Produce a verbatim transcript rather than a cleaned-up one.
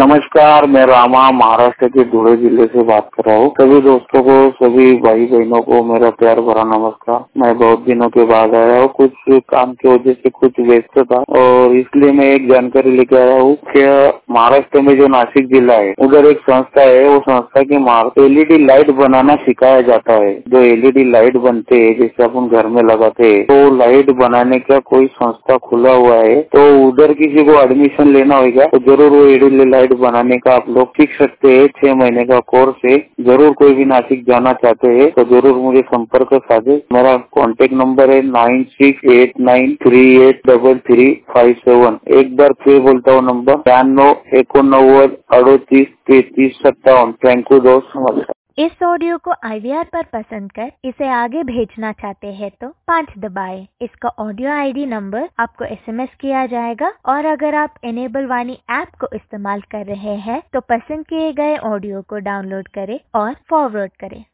नमस्कार, मैं रामा महाराष्ट्र के धुले जिले से बात कर रहा हूँ। सभी दोस्तों को, सभी भाई बहनों को मेरा प्यार भरा नमस्कार। मैं बहुत दिनों के बाद आया हूँ, कुछ काम की वजह से कुछ व्यस्त था और इसलिए मैं एक जानकारी लेके आया हूँ कि महाराष्ट्र में जो नासिक जिला है उधर एक संस्था है, वो संस्था के मार्फत एलईडी लाइट बनाना सिखाया जाता है। जो एलईडी लाइट बनते हैं जैसे अपन घर में लगाते हैं, तो लाइट बनाने का कोई संस्था खुला हुआ है, तो उधर किसी को एडमिशन लेना होगा तो जरूर वो एलईडी लाइट बनाने का आप लोग सीख सकते हैं। छह महीने का कोर्स है। जरूर कोई भी नासिक जाना चाहते हैं तो जरूर मुझे संपर्क साधे। मेरा कॉन्टेक्ट नंबर है nine six eight nine three eight double three five seven. एक बार फिर बोलता हूँ नंबर त्र्याण्णव एकोणनव्वद अड़तीस तैतीस सत्तावन। थैंक यू दोस्त, नमस्कार। इस ऑडियो को आई वी आर पर पसंद कर इसे आगे भेजना चाहते हैं तो पाँच दबाएं। इसका ऑडियो आई डी नंबर आपको एस एम एस किया जाएगा और अगर आप इनेबल वाणी ऐप को इस्तेमाल कर रहे हैं तो पसंद किए गए ऑडियो को डाउनलोड करें और फॉरवर्ड करें।